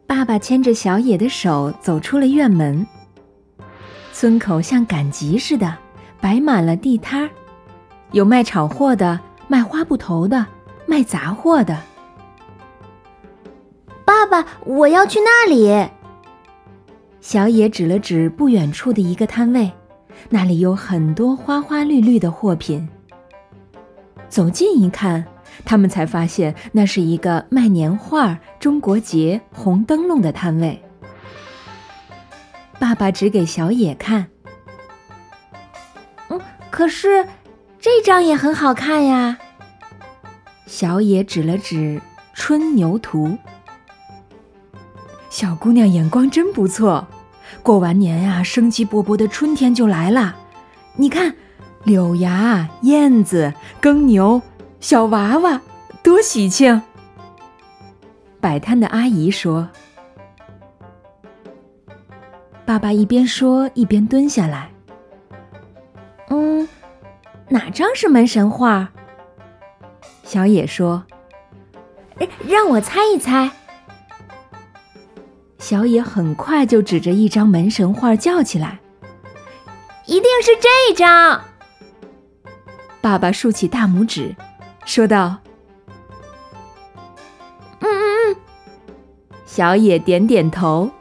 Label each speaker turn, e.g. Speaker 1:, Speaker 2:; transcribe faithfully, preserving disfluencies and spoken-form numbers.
Speaker 1: 爸爸牵着小野的手走出了院门。村口像赶集似的，摆满了地摊儿，有卖炒货的，卖花布头的，卖杂货的。
Speaker 2: 爸爸，我要去那里。
Speaker 1: 小野指了指不远处的一个摊位，那里有很多花花绿绿的货品。走近一看，他们才发现那是一个卖年画、中国结、红灯笼的摊位。爸爸指给小野看。
Speaker 2: 嗯，可是这张也很好看呀。
Speaker 1: 小野指了指春牛图。小姑娘眼光真不错，过完年呀、啊，生机勃勃的春天就来了。你看，柳芽、燕子、耕牛、小娃娃，多喜庆！摆摊的阿姨说。爸爸一边说一边蹲下来。
Speaker 2: 嗯，哪张是门神画？
Speaker 1: 小野说。
Speaker 2: 让我猜一猜。
Speaker 1: 小野很快就指着一张门神画叫起来：“
Speaker 2: 一定是这张！”
Speaker 1: 爸爸竖起大拇指，说道：“
Speaker 2: 嗯嗯嗯。”
Speaker 1: 小野点点头。